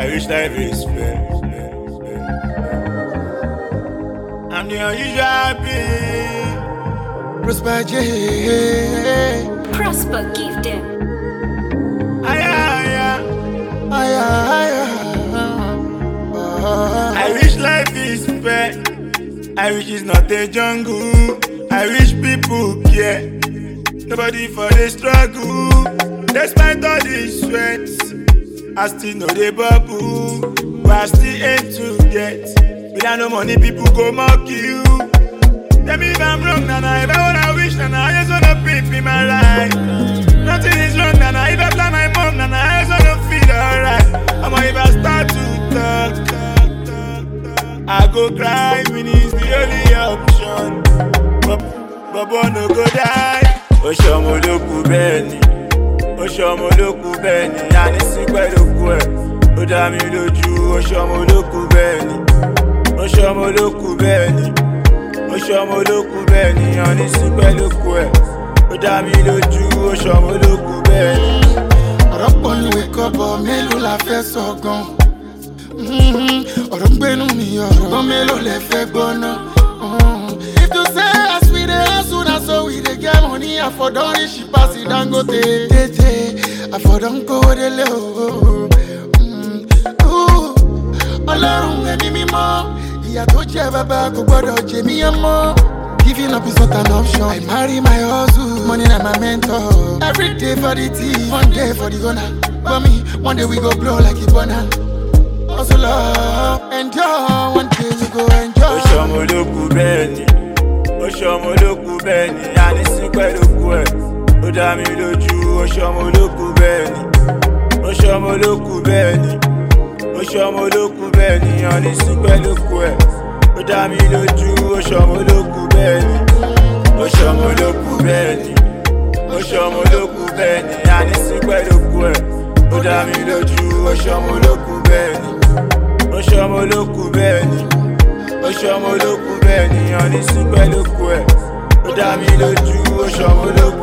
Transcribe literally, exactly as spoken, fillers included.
I wish life is fair. I'm the unusual being. Prosper J. Prosper, give them. Aya, aya. Aya, aya. I wish life is fair. I wish it's not a jungle. I wish people care. Nobody for the struggle. Despite all these sweats, I still know the bubble. But I still aim to get. Without no money, people go mock you. Tell me if I'm wrong, Nana. If I wanna wish, Nana, I just wanna pimp in my life. Nothing is wrong, Nana. If I plan my mom, Nana, I just wanna feel alright. I'ma if I start to talk, talk, talk, talk, I go cry when it's the only option. But, but boy no go die. Oshomo loku beni, Oshomo loku beni. Yani sikwe loku e, oda mi loju. Oshomo loku beni, Oshomo loku beni, Oshomo loku beni. Yani sikwe loku e, oda mi loju. Oshomo loku beni. Ọ̀rọ̀ pọ̀ ní wake up ọ̀ mélòó la fẹ́ sọ gan. Ọ̀rọ̀ gbénú mi ọ̀rọ̀ gbọ́n mélòó lẹ fẹ́ gbọ́ náà. If you say as we dey hustle na so we dey get money, I for don reach she pass it Dangote. Tètè, I for don go délé o. Ọlọ́run ẹ̀mí mímọ́, ìyà tó jẹ́ bàbá kò gbọ́dọ̀ jẹ mí ọmọ. Giving up is not an option. I marry my hustle, money na my mentor. Every day for the team, one day for the owner. For me, one day we go blow like Ibona. Hustle up, enjoy, one day we go enjoy. Oshomo loku beni, Oshomo loku beni. Yani sikwe loku e, oda mi loju. Oshomo loku beni, Oshomo loku beni, Oshomo loku beni. Yani sikwe loku e, oda mi loju. Oshomo loku beni, Oshomo loku beni, Oshomo loku beni. Yani sikwe loku e, oda mi loju. Oshomo loku beni, Oshomo loku beni, Oshomo loku beni. Yani sikwe loku e, oda mi loju. Oshomo loku